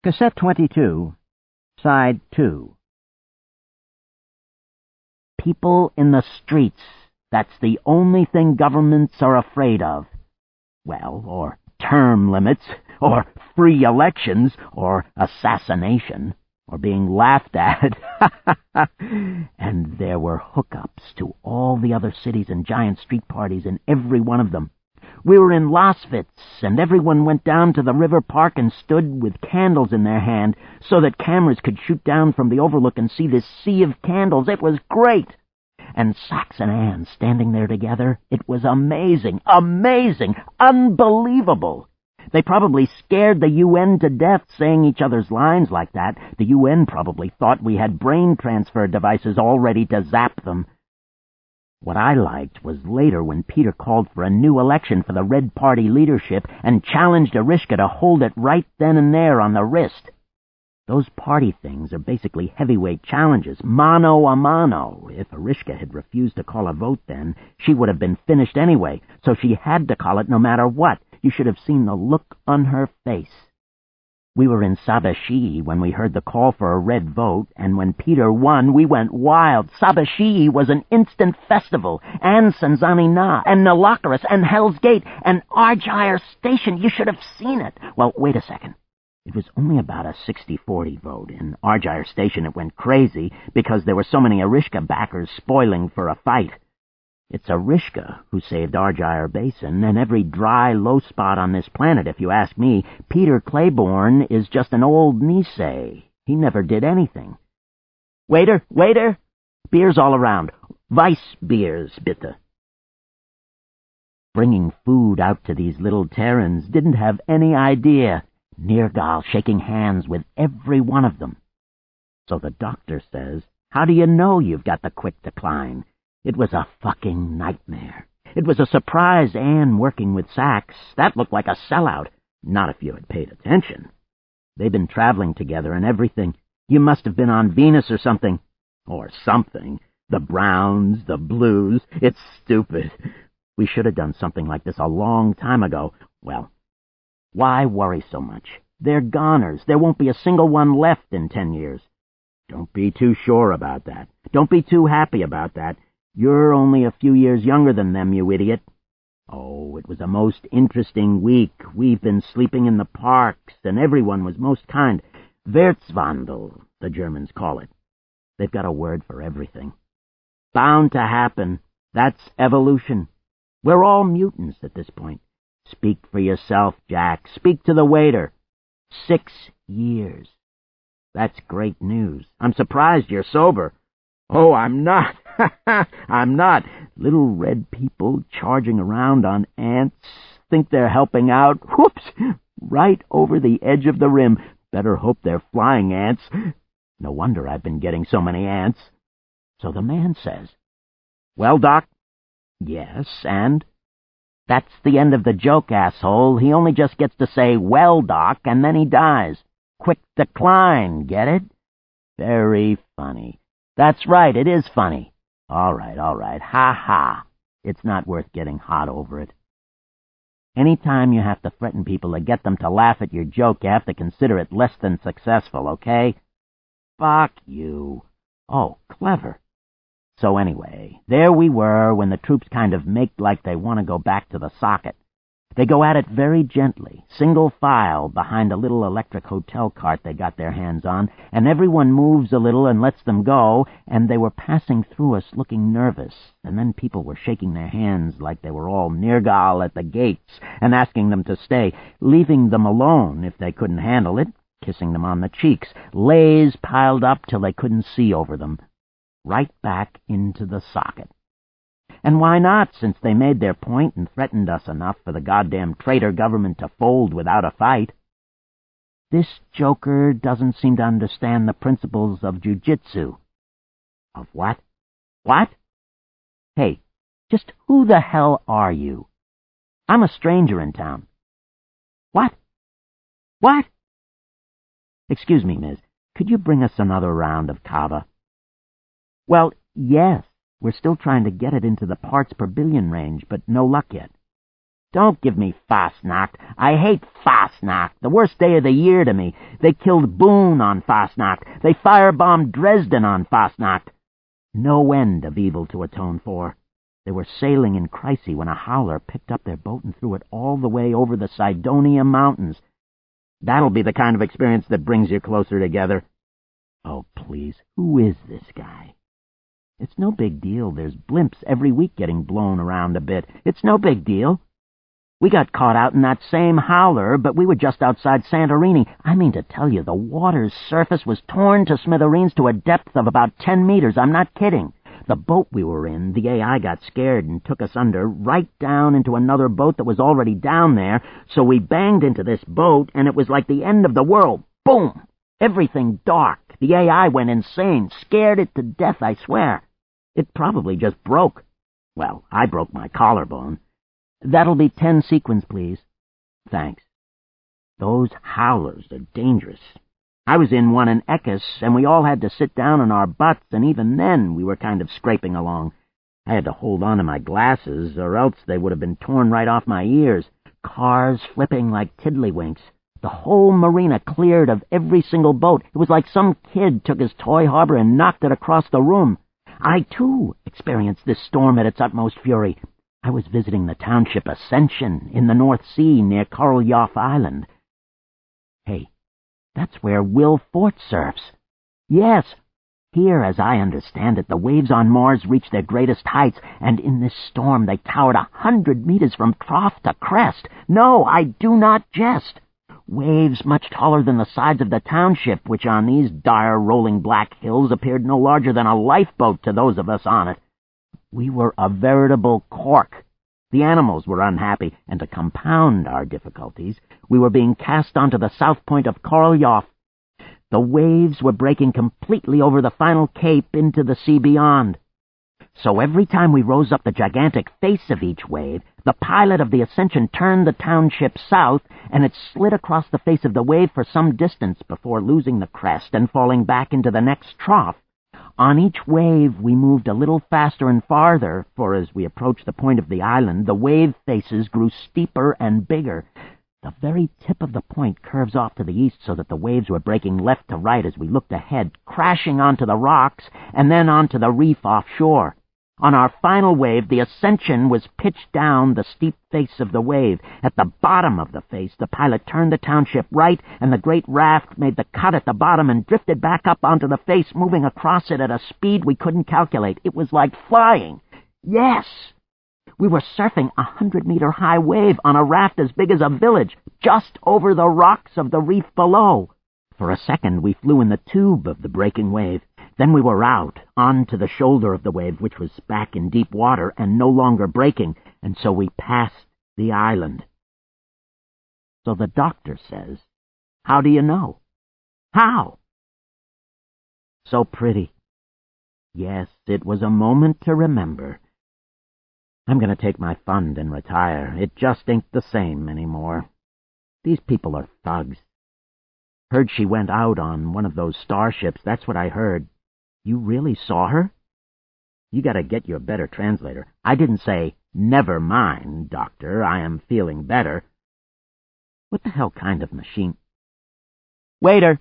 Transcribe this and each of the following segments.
Cassette 22, Side 2. People in the streets. That's the only thing governments are afraid of. Well, or term limits, or free elections, or assassination, or being laughed at. And there were hookups to all the other cities and giant street parties in every one of them. We were in Losvitz, and everyone went down to the river park and stood with candles in their hand so that cameras could shoot down from the overlook and see this sea of candles. It was great. And Sax and Anne standing there together. It was amazing, amazing, unbelievable. They probably scared the UN to death saying each other's lines like that. The UN probably thought we had brain transfer devices all ready to zap them. What I liked was later when Peter called for a new election for the Red Party leadership and challenged Arishka to hold it right then and there on the wrist. Those party things are basically heavyweight challenges, mano a mano. If Arishka had refused to call a vote then, she would have been finished anyway, so she had to call it no matter what. You should have seen the look on her face. We were in Sabashii when we heard the call for a red vote, and when Peter won, we went wild. Sabashii was an instant festival, and Sanzani-Na, and Nalokaris, and Hell's Gate, and Argyre Station. You should have seen it. Well, wait a second. It was only about a 60-40 vote. In Argyre Station it went crazy because there were so many Arishka backers spoiling for a fight. It's Arishka who saved Argyre Basin and every dry, low spot on this planet, if you ask me. Peter Claiborne is just an old Nisei. He never did anything. Waiter, waiter! Beers all around. Weiss beers, bitte. Bringing food out to these little Terrans didn't have any idea. Nergal shaking hands with every one of them. So the doctor says, "How do you know you've got the quick decline?" It was a fucking nightmare. It was a surprise Anne working with Sax. That looked like a sellout. Not if you had paid attention. They've been traveling together and everything. You must have been on Venus or something. Or something. The browns, the blues. It's stupid. We should have done something like this a long time ago. Well, why worry so much? They're goners. There won't be a single one left in 10 years. Don't be too sure about that. Don't be too happy about that. You're only a few years younger than them, you idiot. Oh, it was a most interesting week. We've been sleeping in the parks, and everyone was most kind. Wertswandel, the Germans call it. They've got a word for everything. Bound to happen. That's evolution. We're all mutants at this point. Speak for yourself, Jack. Speak to the waiter. 6 years. That's great news. I'm surprised you're sober. Oh, I'm not. I'm not. Little red people charging around on ants, think they're helping out. Whoops! Right over the edge of the rim. Better hope they're flying ants. No wonder I've been getting so many ants. So the man says, "Well, Doc?" "Yes, and?" "That's the end of the joke, asshole. He only just gets to say, 'Well, Doc,' and then he dies. Quick decline, get it?" "Very funny." "That's right, it is funny." All right, ha-ha. It's not worth getting hot over it. Any time you have to threaten people to get them to laugh at your joke, you have to consider it less than successful, okay? Fuck you. Oh, clever. So anyway, there we were when the troops kind of make like they want to go back to the socket. They go at it very gently, single file behind a little electric hotel cart they got their hands on, and everyone moves a little and lets them go, and they were passing through us looking nervous, and then people were shaking their hands like they were all Nergal at the gates and asking them to stay, leaving them alone if they couldn't handle it, kissing them on the cheeks, lays piled up till they couldn't see over them, right back into the socket. And why not, since they made their point and threatened us enough for the goddamn traitor government to fold without a fight? This joker doesn't seem to understand the principles of jujitsu. Of what? What? Hey, just who the hell are you? I'm a stranger in town. What? What? Excuse me, Miss, could you bring us another round of kava? Well, yes. We're still trying to get it into the parts per billion range, but no luck yet. Don't give me Fastnacht. I hate Fastnacht. The worst day of the year to me. They killed Boone on Fastnacht. They firebombed Dresden on Fastnacht. No end of evil to atone for. They were sailing in Chryssy when a howler picked up their boat and threw it all the way over the Cydonia Mountains. That'll be the kind of experience that brings you closer together. Oh, please, who is this guy? It's no big deal. There's blimps every week getting blown around a bit. It's no big deal. We got caught out in that same howler, but we were just outside Santorini. I mean to tell you, the water's surface was torn to smithereens to a depth of about 10 meters. I'm not kidding. The boat we were in, the AI got scared and took us under, right down into another boat that was already down there, so we banged into this boat, and it was like the end of the world. Boom! Everything dark. The AI went insane, scared it to death, I swear. It probably just broke. Well, I broke my collarbone. That'll be 10 sequins, please. Thanks. Those howlers are dangerous. I was in one in Eckes, and we all had to sit down on our butts, and even then we were kind of scraping along. I had to hold on to my glasses, or else they would have been torn right off my ears. Cars flipping like tiddlywinks. The whole marina cleared of every single boat. It was like some kid took his toy harbor and knocked it across the room. I, too, experienced this storm at its utmost fury. I was visiting the township Ascension in the North Sea near Korolyov Island. Hey, that's where Will Fort surfs. Yes. Here, as I understand it, the waves on Mars reach their greatest heights, and in this storm they towered 100 meters from trough to crest. No, I do not jest. Waves much taller than the sides of the township, which on these dire rolling black hills appeared no larger than a lifeboat to those of us on it. We were a veritable cork. The animals were unhappy, and to compound our difficulties, we were being cast onto the south point of Korolyov. The waves were breaking completely over the final cape into the sea beyond. So every time we rose up the gigantic face of each wave, the pilot of the Ascension turned the township south, and it slid across the face of the wave for some distance before losing the crest and falling back into the next trough. On each wave we moved a little faster and farther, for as we approached the point of the island, the wave faces grew steeper and bigger. The very tip of the point curves off to the east so that the waves were breaking left to right as we looked ahead, crashing onto the rocks and then onto the reef offshore. On our final wave, the Ascension was pitched down the steep face of the wave. At the bottom of the face, the pilot turned the township right, and the great raft made the cut at the bottom and drifted back up onto the face, moving across it at a speed we couldn't calculate. It was like flying. Yes! We were surfing 100-meter-high wave on a raft as big as a village, just over the rocks of the reef below. For a second, we flew in the tube of the breaking wave. Then we were out, on to the shoulder of the wave, which was back in deep water and no longer breaking, and so we passed the island. So the doctor says, how do you know? How? So pretty. Yes, it was a moment to remember. I'm going to take my fund and retire. It just ain't the same anymore. These people are thugs. Heard she went out on one of those starships. That's what I heard. You really saw her? You gotta get you a better translator. I didn't say, never mind, doctor, I am feeling better. What the hell kind of machine? Waiter!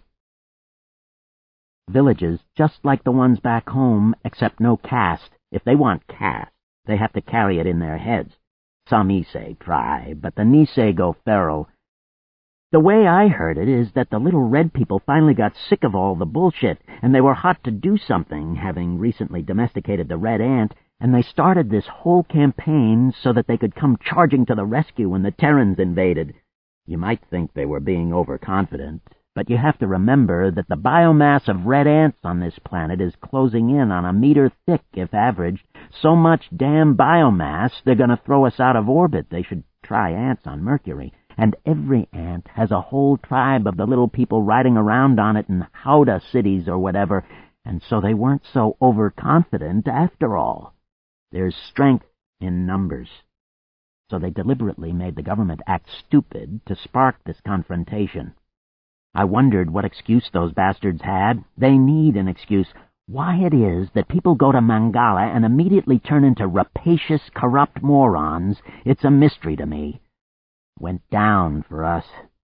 Villages, just like the ones back home, except no caste. If they want caste, they have to carry it in their heads. Some Issei try, but the Nisei go feral. The way I heard it is that the little red people finally got sick of all the bullshit, and they were hot to do something, having recently domesticated the red ant, and they started this whole campaign so that they could come charging to the rescue when the Terrans invaded. You might think they were being overconfident, but you have to remember that the biomass of red ants on this planet is closing in on a meter thick if averaged. So much damn biomass, they're going to throw us out of orbit. They should try ants on Mercury. And every ant has a whole tribe of the little people riding around on it in howdah cities or whatever, and so they weren't so overconfident after all. There's strength in numbers. So they deliberately made the government act stupid to spark this confrontation. I wondered what excuse those bastards had. They need an excuse. Why it is that people go to Mangala and immediately turn into rapacious, corrupt morons, it's a mystery to me. Went down for us.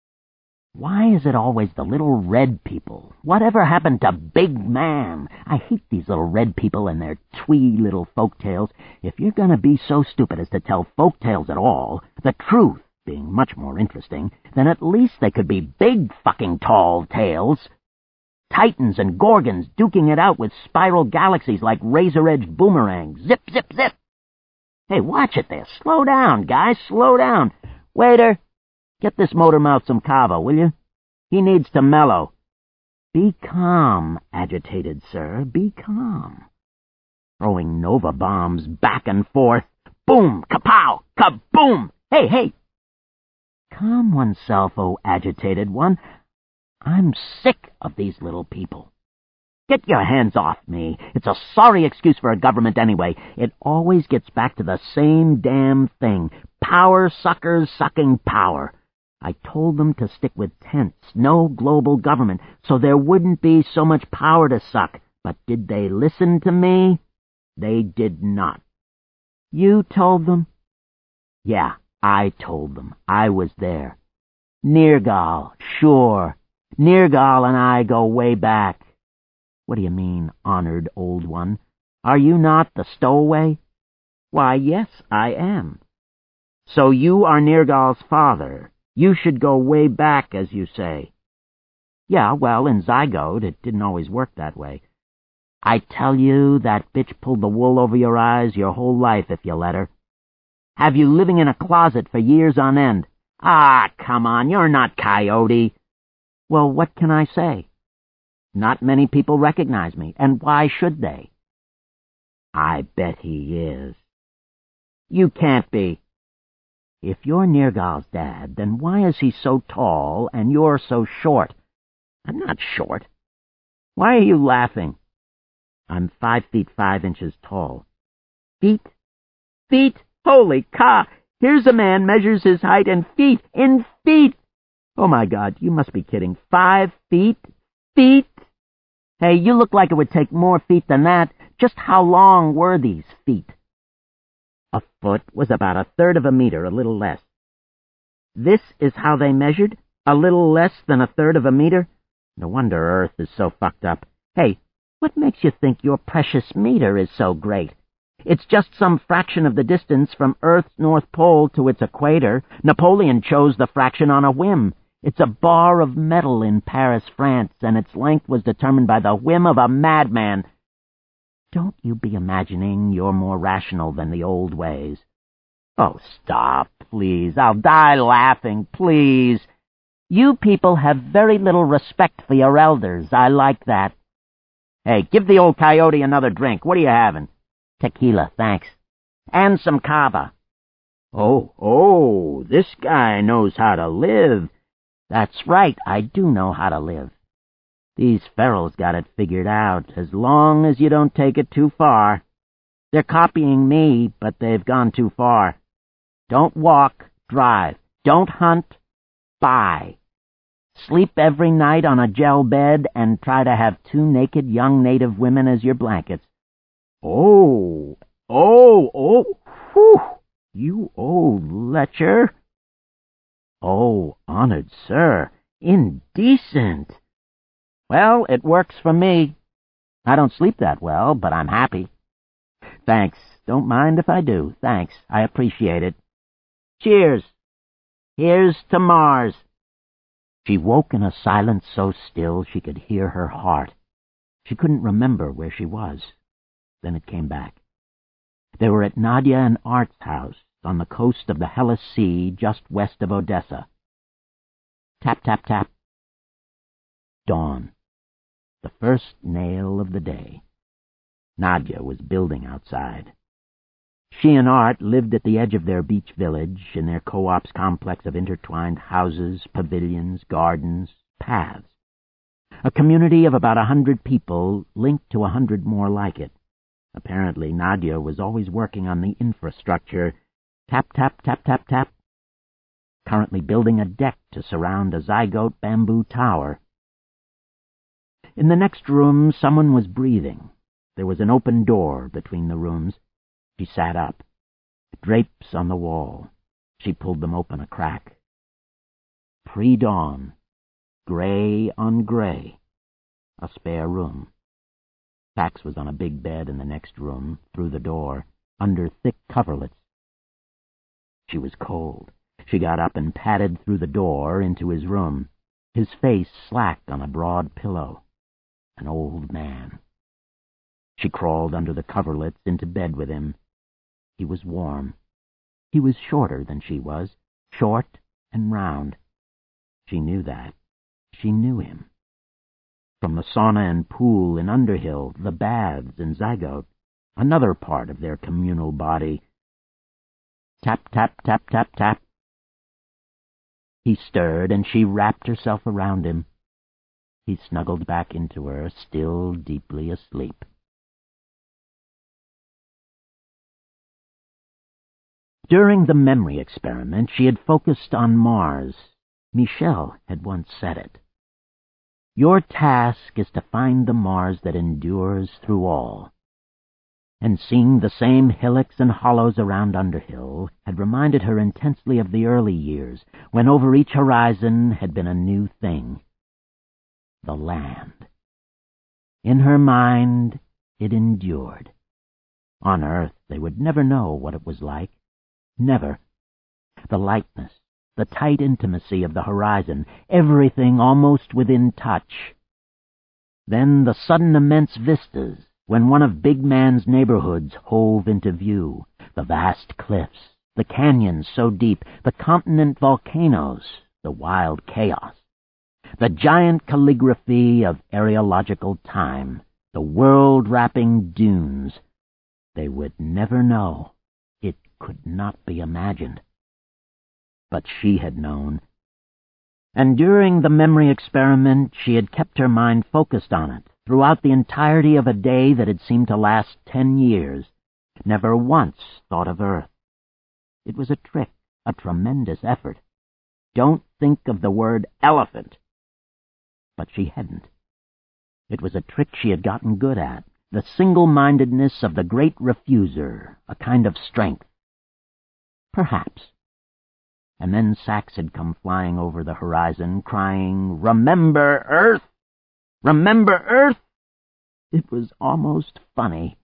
Why is it always the little red people? Whatever happened to Big Man? I hate these little red people and their twee little folk tales. If you're going to be so stupid as to tell folk tales at all, the truth being much more interesting, then at least they could be big fucking tall tales. Titans and Gorgons duking it out with spiral galaxies like razor-edged boomerangs. Zip, zip, zip! Hey, watch it there. Slow down, guys, slow down. Waiter, get this motor mouth some cava, will you? He needs to mellow. Be calm, agitated sir, be calm. Throwing Nova bombs back and forth. Boom, kapow, kaboom! Hey, hey! Calm oneself, oh agitated one. I'm sick of these little people. Get your hands off me. It's a sorry excuse for a government anyway. It always gets back to the same damn thing. Power suckers sucking power. I told them to stick with tents, no global government, so there wouldn't be so much power to suck. But did they listen to me? They did not. You told them? Yeah, I told them. I was there. Nergal, sure. Nergal and I go way back. What do you mean, honored old one? Are you not the stowaway? Why, yes, I am. So you are Nergal's father. You should go way back, as you say. Yeah, well, in Zygote, it didn't always work that way. I tell you, that bitch pulled the wool over your eyes your whole life if you let her. Have you living in a closet for years on end. Ah, come on, you're not Coyote. Well, what can I say? Not many people recognize me, and why should they? I bet he is. You can't be. If you're Nergal's dad, then why is he so tall and you're so short? I'm not short. Why are you laughing? I'm 5 feet 5 inches tall. Feet? Feet? Holy cow! Here's a man measures his height in feet. In feet! Oh, my God, you must be kidding. 5 feet? Feet? Hey, you look like it would take more feet than that. Just how long were these feet? A foot was about 1/3 of a meter, a little less. This is how they measured? A little less than 1/3 of a meter? No wonder Earth is so fucked up. Hey, what makes you think your precious meter is so great? It's just some fraction of the distance from Earth's North Pole to its equator. Napoleon chose the fraction on a whim. It's a bar of metal in Paris, France, and its length was determined by the whim of a madman. Don't you be imagining you're more rational than the old ways. Oh, stop, please. I'll die laughing, please. You people have very little respect for your elders. I like that. Hey, give the old Coyote another drink. What are you having? Tequila, thanks. And some cava. Oh, this guy knows how to live. That's right, I do know how to live. These ferals got it figured out, as long as you don't take it too far. They're copying me, but they've gone too far. Don't walk, drive. Don't hunt, buy. Sleep every night on a gel bed and try to have 2 naked young native women as your blankets. Oh, whew, you old lecher. Oh, honored sir, indecent. Well, it works for me. I don't sleep that well, but I'm happy. Thanks. Don't mind if I do. Thanks. I appreciate it. Cheers. Here's to Mars. She woke in a silence so still she could hear her heart. She couldn't remember where she was. Then it came back. They were at Nadia and Art's house on the coast of the Hellas Sea just west of Odessa. Tap, tap, tap. Dawn. The first nail of the day. Nadia was building outside. She and Art lived at the edge of their beach village in their co-op's complex of intertwined houses, pavilions, gardens, paths. A community of about 100 people linked to 100 more like it. Apparently, Nadia was always working on the infrastructure. Tap, tap, tap, tap, tap. Currently building a deck to surround a Zygote bamboo tower. In the next room, someone was breathing. There was an open door between the rooms. She sat up. Drapes on the wall. She pulled them open a crack. Pre-dawn. Gray on gray. A spare room. Sax was on a big bed in the next room, through the door, under thick coverlets. She was cold. She got up and padded through the door into his room, his face slacked on a broad pillow. An old man. She crawled under the coverlets into bed with him. He was warm. He was shorter than she was, short and round. She knew that. She knew him. From the sauna and pool in Underhill, the baths in Zygote, another part of their communal body. Tap, tap, tap, tap, tap. He stirred, and she wrapped herself around him. He snuggled back into her, still deeply asleep. During the memory experiment, she had focused on Mars. Michel had once said it. Your task is to find the Mars that endures through all. And seeing the same hillocks and hollows around Underhill had reminded her intensely of the early years, when over each horizon had been a new thing. The land. In her mind, it endured. On Earth, they would never know what it was like. Never. The lightness, the tight intimacy of the horizon, everything almost within touch. Then the sudden immense vistas, when one of Big Man's neighborhoods hove into view, the vast cliffs, the canyons so deep, the continent volcanoes, the wild chaos, the giant calligraphy of areological time, the world-wrapping dunes. They would never know. It could not be imagined. But she had known. And during the memory experiment, she had kept her mind focused on it throughout the entirety of a day that had seemed to last 10 years, never once thought of Earth. It was a trick, a tremendous effort. Don't think of the word elephant. But she hadn't. It was a trick she had gotten good at, the single-mindedness of the great refuser, a kind of strength. Perhaps. And then Sax had come flying over the horizon, crying, "Remember Earth! Remember Earth!" It was almost funny.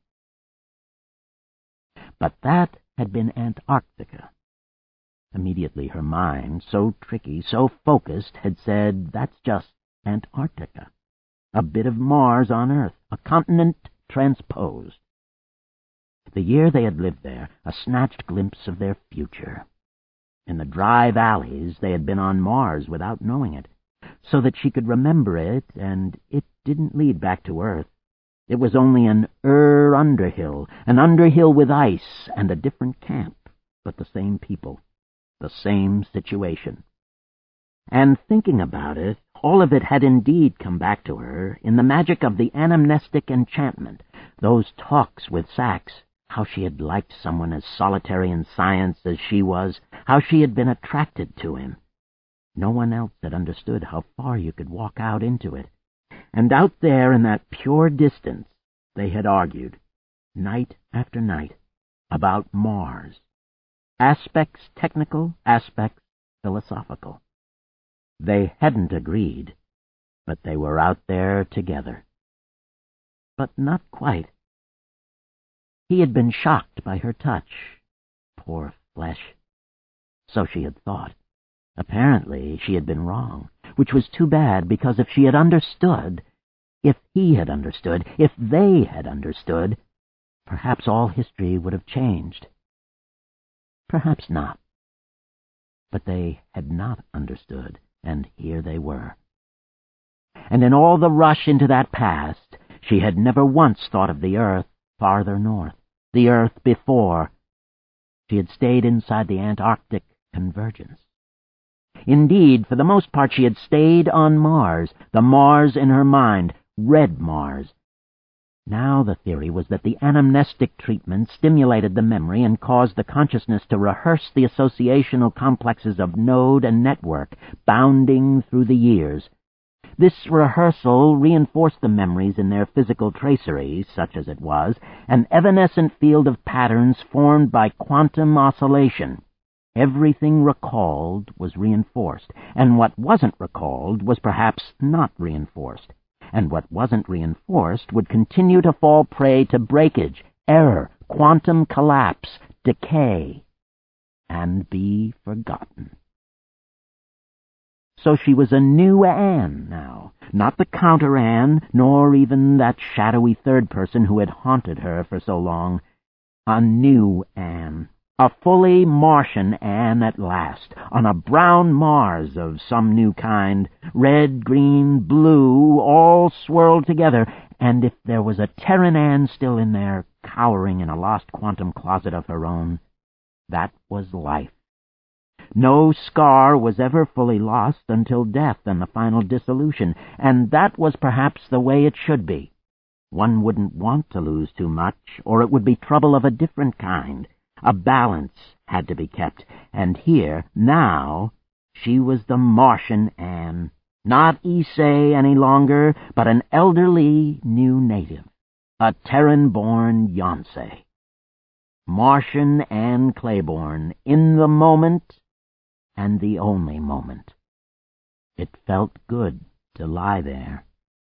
But that had been Antarctica. Immediately her mind, so tricky, so focused, had said, that's just Antarctica. A bit of Mars on Earth, a continent transposed. The year they had lived there, a snatched glimpse of their future. In the dry valleys, they had been on Mars without knowing it, so that she could remember it, and it didn't lead back to Earth. It was only an Underhill, an Underhill with ice and a different camp, but the same people, the same situation. And thinking about it, all of it had indeed come back to her in the magic of the anamnestic enchantment, those talks with Sax, how she had liked someone as solitary in science as she was, how she had been attracted to him. No one else had understood how far you could walk out into it. And out there in that pure distance, they had argued, night after night, about Mars. Aspects technical, aspects philosophical. They hadn't agreed, but they were out there together. But not quite. He had been shocked by her touch. Poor flesh. So she had thought. Apparently she had been wrong, which was too bad, because if she had understood, if he had understood, if they had understood, perhaps all history would have changed. Perhaps not. But they had not understood, and here they were. And in all the rush into that past, she had never once thought of the Earth farther north, the Earth before. She had stayed inside the Antarctic convergence. Indeed, for the most part she had stayed on Mars, the Mars in her mind, red Mars. Now the theory was that the anamnestic treatment stimulated the memory and caused the consciousness to rehearse the associational complexes of node and network, bounding through the years. This rehearsal reinforced the memories in their physical tracery, such as it was, an evanescent field of patterns formed by quantum oscillation. Everything recalled was reinforced, and what wasn't recalled was perhaps not reinforced, and what wasn't reinforced would continue to fall prey to breakage, error, quantum collapse, decay, and be forgotten. So she was a new Anne now, not the counter Anne, nor even that shadowy third person who had haunted her for so long. A new Anne, a fully Martian Anne at last, on a brown Mars of some new kind, red, green, blue, all swirled together, and if there was a Terran Anne still in there, cowering in a lost quantum closet of her own, that was life. No scar was ever fully lost until death and the final dissolution, and that was perhaps the way it should be. One wouldn't want to lose too much, or it would be trouble of a different kind. A balance had to be kept, and here, now, she was the Martian Anne, not Issei any longer, but an elderly new native, a Terran-born Yonsei. Martian Anne Claiborne, in the moment, and the only moment. It felt good to lie there.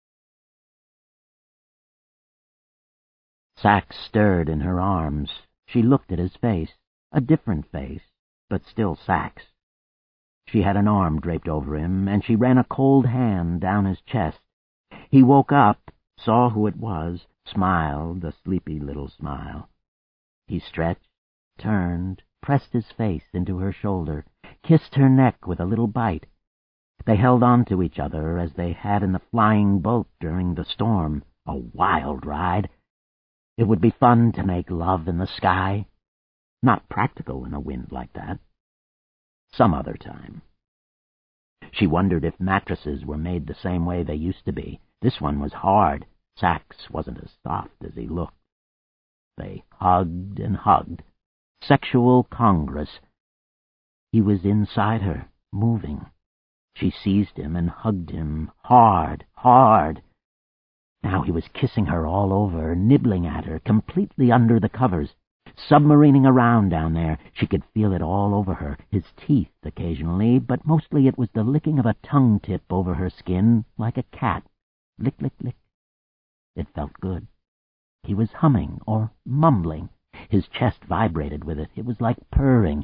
Sax stirred in her arms. She looked at his face, a different face, but still Sax. She had an arm draped over him, and she ran a cold hand down his chest. He woke up, saw who it was, smiled a sleepy little smile. He stretched, turned, pressed his face into her shoulder, kissed her neck with a little bite. They held on to each other as they had in the flying boat during the storm, a wild ride. It would be fun to make love in the sky. Not practical in a wind like that. Some other time. She wondered if mattresses were made the same way they used to be. This one was hard. Sax wasn't as soft as he looked. They hugged and hugged. Sexual congress. He was inside her, moving. She seized him and hugged him hard, hard. Now he was kissing her all over, nibbling at her, completely under the covers, submarining around down there. She could feel it all over her, his teeth occasionally, but mostly it was the licking of a tongue tip over her skin, like a cat. Lick, lick, lick. It felt good. He was humming or mumbling. His chest vibrated with it. It was like purring.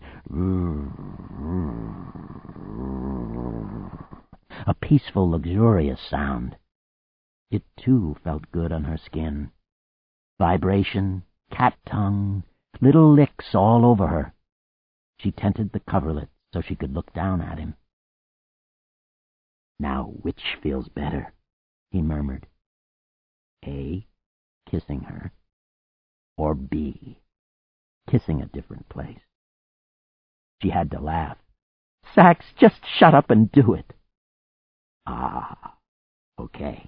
A peaceful, luxurious sound. It, too, felt good on her skin. Vibration, cat tongue, little licks all over her. She tented the coverlet so she could look down at him. "Now which feels better?" he murmured. A, kissing her, or B, kissing a different place. She had to laugh. "Sax, just shut up and do it." "Ah, okay."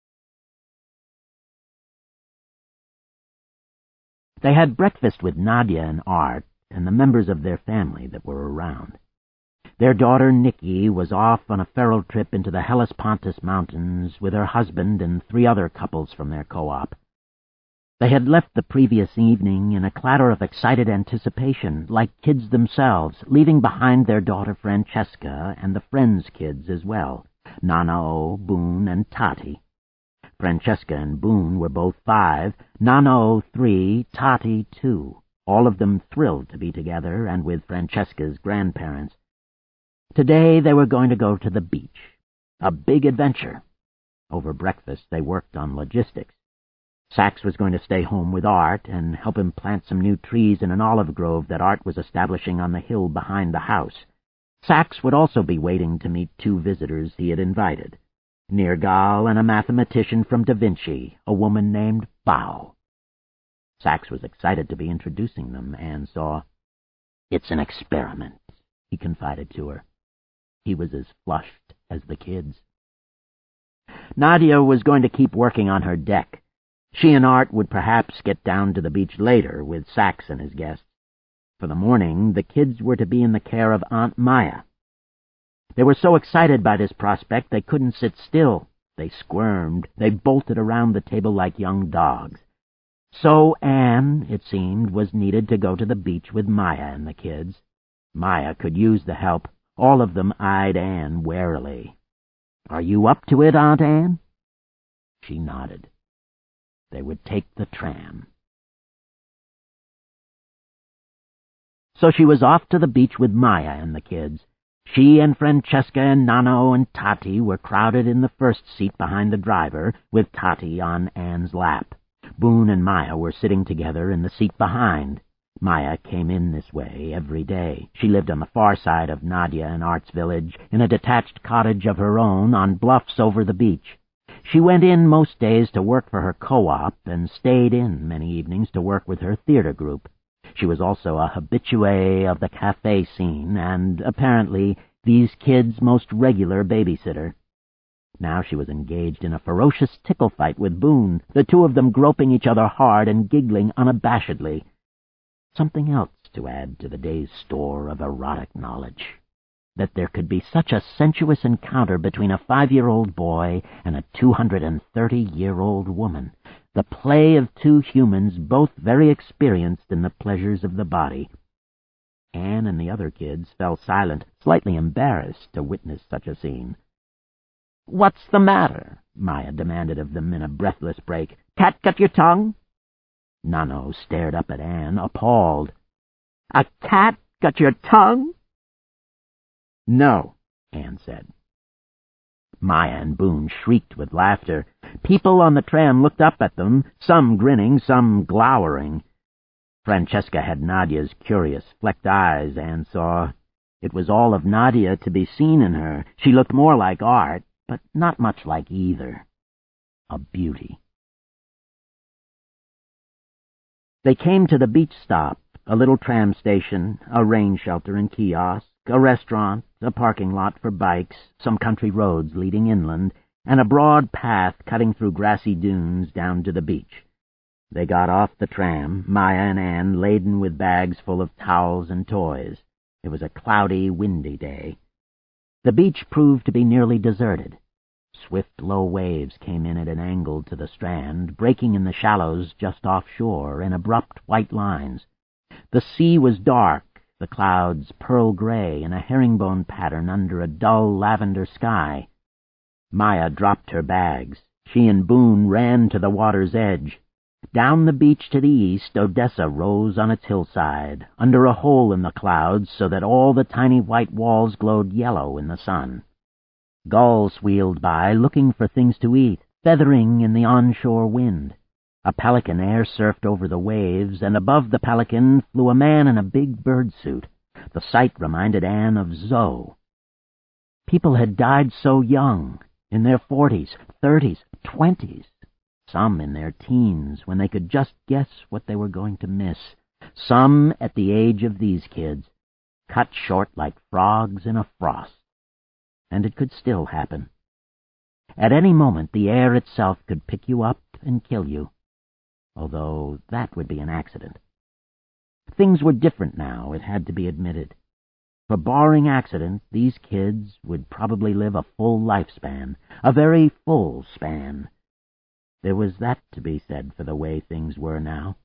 They had breakfast with Nadia and Art and the members of their family that were around. Their daughter Nikki was off on a feral trip into the Hellespontus Mountains with her husband and 3 other couples from their co-op. They had left the previous evening in a clatter of excited anticipation, like kids themselves, leaving behind their daughter Francesca and the friends' kids as well, Nana-O, Boone, and Tati. Francesca and Boone were both 5, Nana-O 3, Tati 2, all of them thrilled to be together and with Francesca's grandparents. Today they were going to go to the beach. A big adventure. Over breakfast they worked on logistics. Sax was going to stay home with Art and help him plant some new trees in an olive grove that Art was establishing on the hill behind the house. Sax would also be waiting to meet 2 visitors he had invited, Nergal and a mathematician from Da Vinci, a woman named Bao. Sax was excited to be introducing them, Anne saw. "It's an experiment," he confided to her. He was as flushed as the kids. Nadia was going to keep working on her deck. She and Art would perhaps get down to the beach later with Sax and his guests. For the morning, the kids were to be in the care of Aunt Maya. They were so excited by this prospect they couldn't sit still. They squirmed. They bolted around the table like young dogs. So Anne, it seemed, was needed to go to the beach with Maya and the kids. Maya could use the help. All of them eyed Anne warily. "Are you up to it, Aunt Anne?" She nodded. They would take the tram. So she was off to the beach with Maya and the kids. She and Francesca and Nano and Tati were crowded in the first seat behind the driver, with Tati on Anne's lap. Boone and Maya were sitting together in the seat behind. Maya came in this way every day. She lived on the far side of Nadia and Art's village, in a detached cottage of her own on bluffs over the beach. She went in most days to work for her co-op and stayed in many evenings to work with her theater group. She was also a habituée of the cafe scene and, apparently, these kids' most regular babysitter. Now she was engaged in a ferocious tickle fight with Boone, the two of them groping each other hard and giggling unabashedly. Something else to add to the day's store of erotic knowledge. That there could be such a sensuous encounter between a 5-year-old boy and a 230-year-old woman. The play of two humans, both very experienced in the pleasures of the body. Anne and the other kids fell silent, slightly embarrassed to witness such a scene. "What's the matter?" Maya demanded of them in a breathless break. "Cat got your tongue?" Nano stared up at Anne, appalled. "A cat got your tongue?" "No," Anne said. Maya and Boone shrieked with laughter. People on the tram looked up at them, some grinning, some glowering. Francesca had Nadia's curious, flecked eyes, Anne saw. It was all of Nadia to be seen in her. She looked more like Art, but not much like either. A beauty. They came to the beach stop, a little tram station, a rain shelter and kiosk, a restaurant, a parking lot for bikes, some country roads leading inland, and a broad path cutting through grassy dunes down to the beach. They got off the tram, Maya and Anne laden with bags full of towels and toys. It was a cloudy, windy day. The beach proved to be nearly deserted. Swift, low waves came in at an angle to the strand, breaking in the shallows just offshore in abrupt white lines. The sea was dark, the clouds pearl gray in a herringbone pattern under a dull lavender sky. Maya dropped her bags. She and Boone ran to the water's edge. Down the beach to the east, Odessa rose on its hillside, under a hole in the clouds so that all the tiny white walls glowed yellow in the sun. Gulls wheeled by, looking for things to eat, feathering in the onshore wind. A pelican air-surfed over the waves, and above the pelican flew a man in a big bird suit. The sight reminded Anne of Zoe. People had died so young, in their 40s, 30s, 20s. Some in their teens, when they could just guess what they were going to miss. Some at the age of these kids, cut short like frogs in a frost. And it could still happen. At any moment the air itself could pick you up and kill you, although that would be an accident. Things were different now, it had to be admitted. For barring accident, these kids would probably live a full lifespan, a very full span. There was that to be said for the way things were now.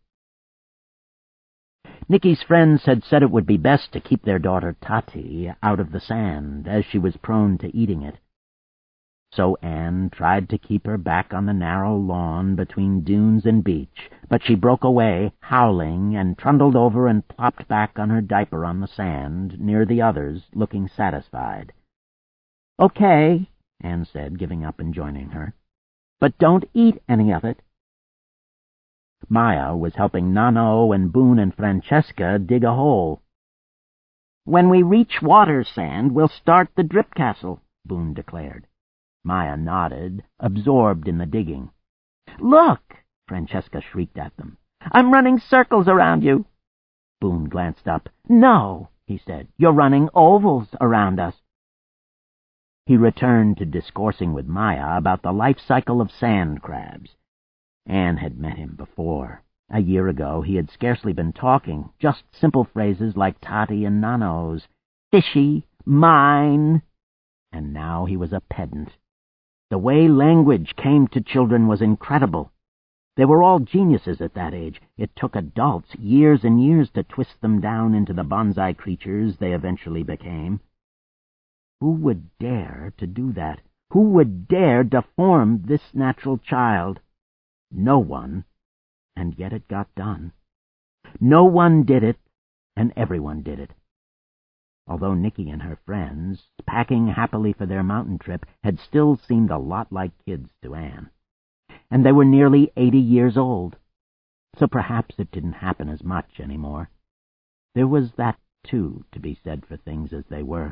Nicky's friends had said it would be best to keep their daughter Tati out of the sand, as she was prone to eating it. So Anne tried to keep her back on the narrow lawn between dunes and beach, but she broke away, howling, and trundled over and plopped back on her diaper on the sand, near the others, looking satisfied. "Okay," Anne said, giving up and joining her. "But don't eat any of it." Maya was helping Nano and Boone and Francesca dig a hole. "When we reach water sand, we'll start the drip castle," Boone declared. Maya nodded, absorbed in the digging. "Look!" Francesca shrieked at them. "I'm running circles around you." Boone glanced up. "No," he said. "You're running ovals around us." He returned to discoursing with Maya about the life cycle of sand crabs. Anne had met him before. A year ago he had scarcely been talking, just simple phrases like Tati and Nano's. "Fishy, mine." And now he was a pedant. The way language came to children was incredible. They were all geniuses at that age. It took adults years and years to twist them down into the bonsai creatures they eventually became. Who would dare to do that? Who would dare deform this natural child? No one, and yet it got done. No one did it, and everyone did it. Although Nicky and her friends, packing happily for their mountain trip, had still seemed a lot like kids to Anne. And they were nearly 80 years old, so perhaps it didn't happen as much anymore. There was that, too, to be said for things as they were.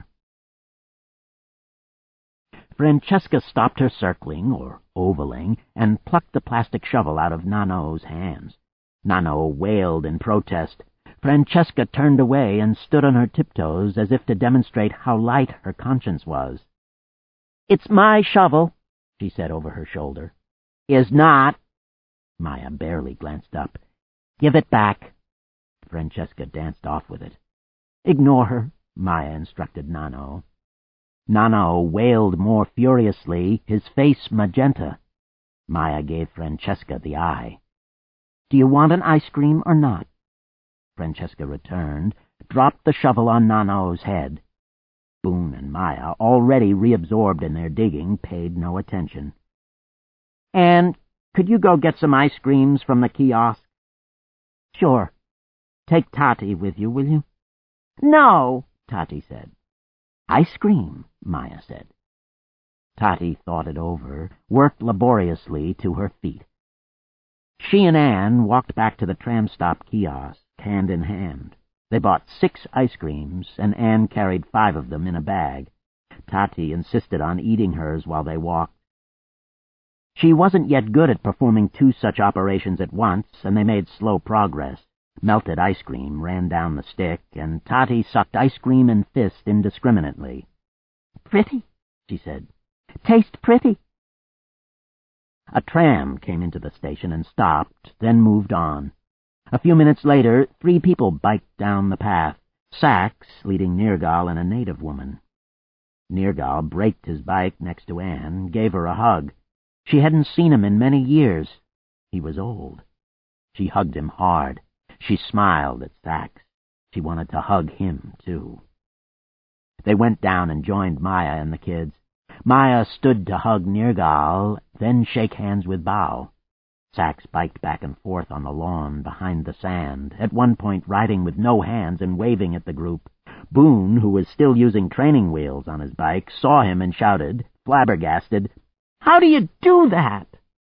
Francesca stopped her circling, or ovaling, and plucked the plastic shovel out of Nano's hands. Nano wailed in protest. Francesca turned away and stood on her tiptoes as if to demonstrate how light her conscience was. "It's my shovel," she said over her shoulder. "Is not." Maya barely glanced up. "Give it back." Francesca danced off with it. "Ignore her," Maya instructed Nano. Nano wailed more furiously, his face magenta. Maya gave Francesca the eye. "Do you want an ice cream or not?" Francesca returned, dropped the shovel on Nano's head. Boone and Maya, already reabsorbed in their digging, paid no attention. "And could you go get some ice creams from the kiosk?" "Sure. Take Tati with you, will you?" "No," Tati said. "Ice cream," Maya said. Tati thought it over, worked laboriously to her feet. She and Anne walked back to the tram stop kiosk, hand in hand. They bought 6 ice creams, and Anne carried 5 of them in a bag. Tati insisted on eating hers while they walked. She wasn't yet good at performing 2 such operations at once, and they made slow progress. Melted ice cream ran down the stick, and Tati sucked ice cream and fist indiscriminately. "Pretty," she said. "Taste pretty." A tram came into the station and stopped, then moved on. A few minutes later, 3 people biked down the path, Sachs leading Nergal and a native woman. Nergal braked his bike next to Anne, gave her a hug. She hadn't seen him in many years. He was old. She hugged him hard. She smiled at Sachs. She wanted to hug him, too. They went down and joined Maya and the kids. Maya stood to hug Nergal, then shake hands with Bao. Sachs biked back and forth on the lawn behind the sand, at one point riding with no hands and waving at the group. Boone, who was still using training wheels on his bike, saw him and shouted, flabbergasted, "How do you do that?"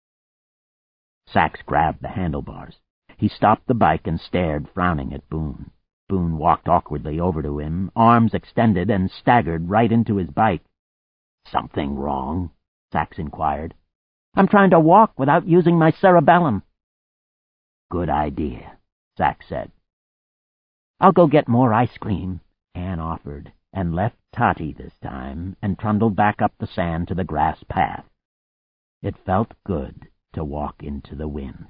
Sachs grabbed the handlebars. He stopped the bike and stared, frowning at Boone. Boone walked awkwardly over to him, arms extended, and staggered right into his bike. "Something wrong?" Sachs inquired. "I'm trying to walk without using my cerebellum." "Good idea," Sachs said. "I'll go get more ice cream," Anne offered, and left Tati this time and trundled back up the sand to the grass path. It felt good to walk into the wind.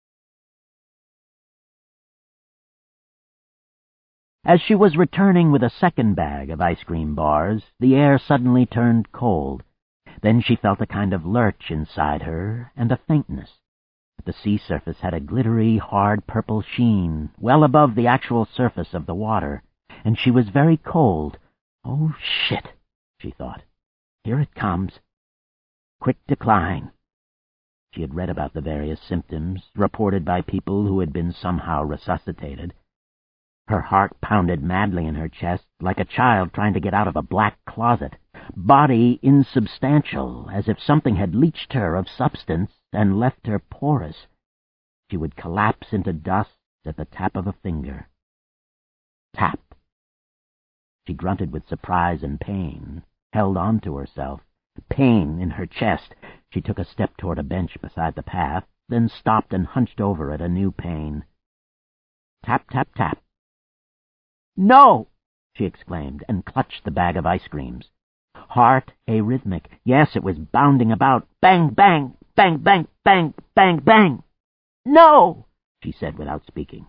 As she was returning with a second bag of ice cream bars, the air suddenly turned cold. Then she felt a kind of lurch inside her and a faintness. The sea surface had a glittery, hard purple sheen, well above the actual surface of the water, and she was very cold. "Oh, shit," she thought. "Here it comes. Quick decline." She had read about the various symptoms, reported by people who had been somehow resuscitated. Her heart pounded madly in her chest, like a child trying to get out of a black closet. Body insubstantial, as if something had leached her of substance and left her porous. She would collapse into dust at the tap of a finger. Tap. She grunted with surprise and pain, held on to herself. Pain in her chest. She took a step toward a bench beside the path, then stopped and hunched over at a new pain. Tap, tap, tap. "No!" she exclaimed, and clutched the bag of ice creams. Heart arrhythmic. Yes, it was bounding about. Bang, bang, bang, bang, bang, bang, bang. "No!" she said without speaking.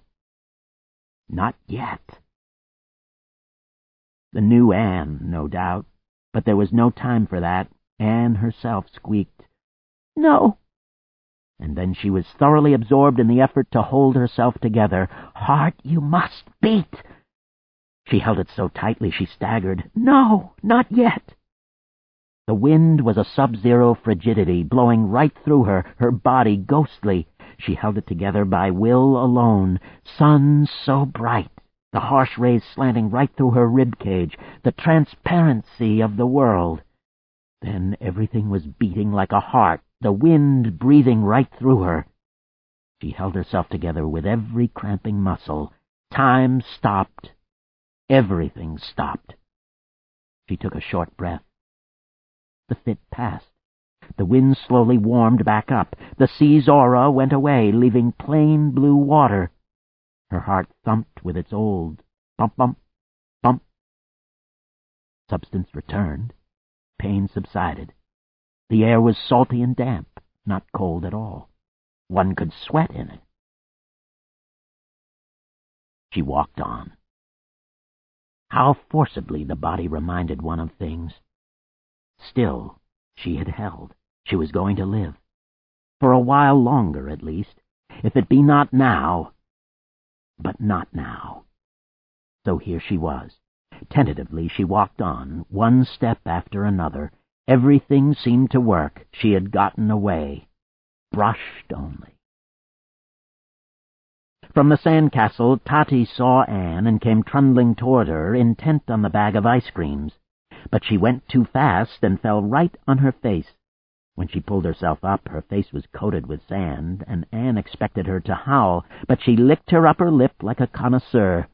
Not yet. The new Anne, no doubt. But there was no time for that. Anne herself squeaked, "No!" And then she was thoroughly absorbed in the effort to hold herself together. "Heart, you must beat!" She held it so tightly she staggered. "No, not yet!" The wind was a sub-zero frigidity, blowing right through her body ghostly. She held it together by will alone. Sun so bright, the harsh rays slanting right through her rib cage, the transparency of the world. Then everything was beating like a heart, the wind breathing right through her. She held herself together with every cramping muscle. Time stopped. Everything stopped. She took a short breath. The fit passed. The wind slowly warmed back up. The sea's aura went away, leaving plain blue water. Her heart thumped with its old bump, bump. Substance returned. Pain subsided. The air was salty and damp, not cold at all. One could sweat in it. She walked on. How forcibly the body reminded one of things. Still, she had held. She was going to live. For a while longer, at least. If it be not now. But not now. So here she was. Tentatively she walked on, one step after another. Everything seemed to work. She had gotten away. Brushed only. From the sandcastle, Tati saw Anne and came trundling toward her, intent on the bag of ice creams. But she went too fast and fell right on her face. When she pulled herself up, her face was coated with sand, and Anne expected her to howl, but she licked her upper lip like a connoisseur.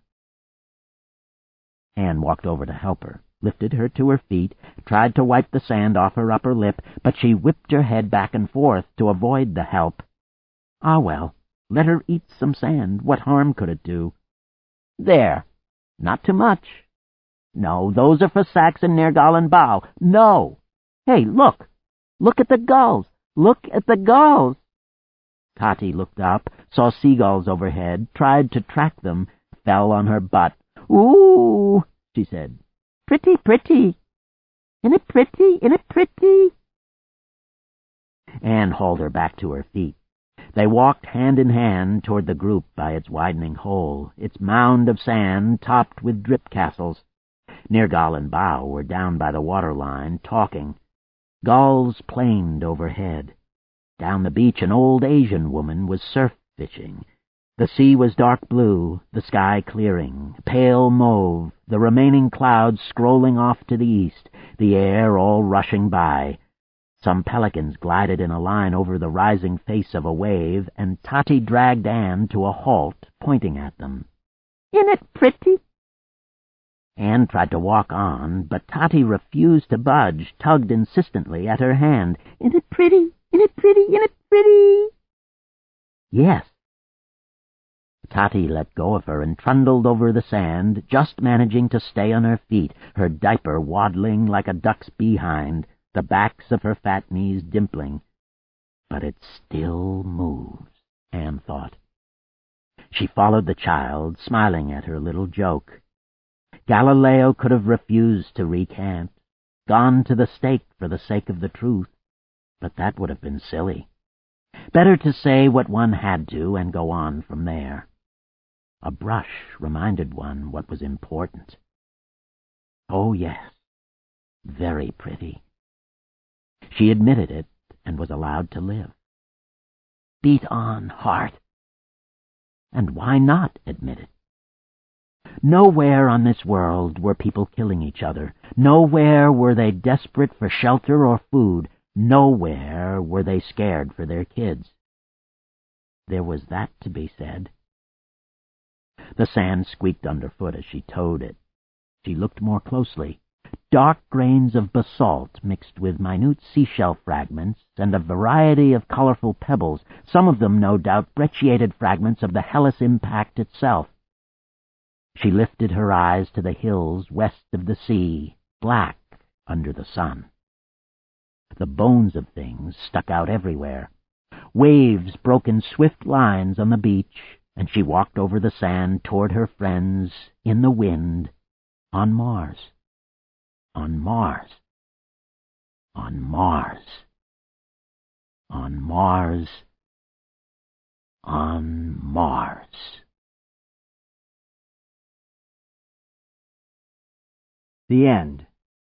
Anne walked over to help her, lifted her to her feet, tried to wipe the sand off her upper lip, but she whipped her head back and forth to avoid the help. Ah, well, let her eat some sand. What harm could it do? There. Not too much. No, those are for Sax and Nergal and Bao. No! Hey, look! Look at the gulls! Look at the gulls! Tati looked up, saw seagulls overhead, tried to track them, fell on her butt. "Ooh," she said. "Pretty, pretty. Isn't it pretty? Isn't it pretty?" Anne hauled her back to her feet. They walked hand in hand toward the group by its widening hole, its mound of sand topped with drip castles. Nergal and Bao were down by the water line, talking. Gulls planed overhead. Down the beach an old Asian woman was surf fishing. The sea was dark blue, the sky clearing, pale mauve, the remaining clouds scrolling off to the east, the air all rushing by. Some pelicans glided in a line over the rising face of a wave, and Tati dragged Anne to a halt, pointing at them. "Isn't it pretty?" Anne tried to walk on, but Tati refused to budge, tugged insistently at her hand. "Isn't it pretty? Isn't it pretty? Isn't it pretty?" Yes. Tati let go of her and trundled over the sand, just managing to stay on her feet, her diaper waddling like a duck's behind, the backs of her fat knees dimpling. But it still moves, Anne thought. She followed the child, smiling at her little joke. Galileo could have refused to recant, gone to the stake for the sake of the truth, but that would have been silly. Better to say what one had to and go on from there. A brush reminded one what was important. Oh, yes, very pretty. She admitted it and was allowed to live. Beat on, heart. And why not admit it? Nowhere on this world were people killing each other. Nowhere were they desperate for shelter or food. Nowhere were they scared for their kids. There was that to be said. The sand squeaked underfoot as she towed it. She looked more closely. Dark grains of basalt mixed with minute seashell fragments and a variety of colorful pebbles, some of them no doubt brecciated fragments of the Hellas impact itself. She lifted her eyes to the hills west of the sea, black under the sun. The bones of things stuck out everywhere. Waves broke in swift lines on the beach, and she walked over the sand toward her friends in the wind on Mars. On Mars. On Mars. On Mars. On Mars. The end.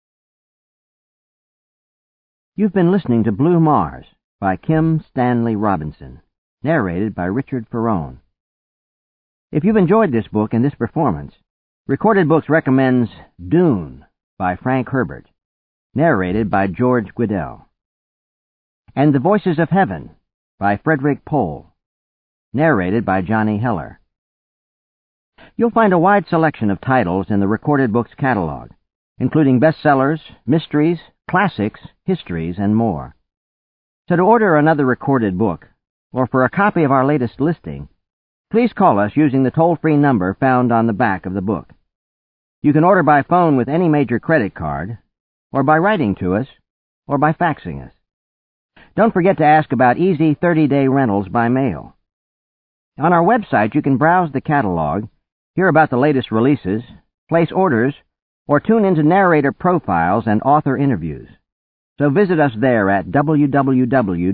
You've been listening to Blue Mars by Kim Stanley Robinson, narrated by Richard Ferrone. If you've enjoyed this book and this performance, Recorded Books recommends Dune by Frank Herbert, narrated by George Guidall, and The Voices of Heaven by Frederick Pohl, narrated by Johnny Heller. You'll find a wide selection of titles in the Recorded Books catalog, including bestsellers, mysteries, classics, histories, and more. So to order another recorded book, or for a copy of our latest listing, please call us using the toll-free number found on the back of the book. You can order by phone with any major credit card, or by writing to us, or by faxing us. Don't forget to ask about easy 30-day rentals by mail. On our website, you can browse the catalog, hear about the latest releases, place orders, or tune into narrator profiles and author interviews. So visit us there at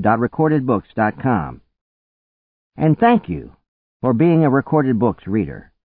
www.recordedbooks.com. And thank you for being a Recorded Books reader.